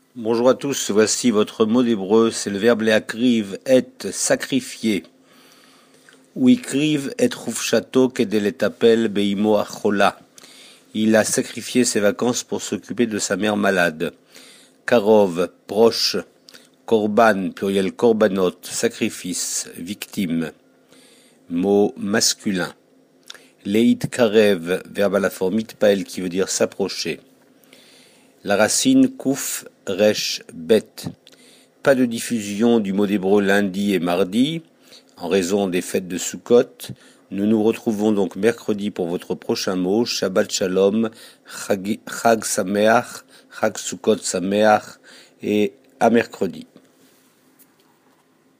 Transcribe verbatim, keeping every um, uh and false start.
Bonjour à tous, voici votre mot d'hébreu, c'est le verbe leakriv, et sacrifier. Ou ikriv et chufshato kedel etapel beimo achola. Il a sacrifié ses vacances pour s'occuper de sa mère malade. Karov, proche. Korban, pluriel korbanot, sacrifice, victime. Mot masculin. Leit karev, verbe à la forme itpael qui veut dire s'approcher. La racine kouf, resh, bet. Pas de diffusion du mot d'hébreu lundi et mardi, en raison des fêtes de Sukkot. Nous nous retrouvons donc mercredi pour votre prochain mot, Shabbat Shalom, Chag, Chag Sameach, Chag Sukkot Sameach, et à mercredi.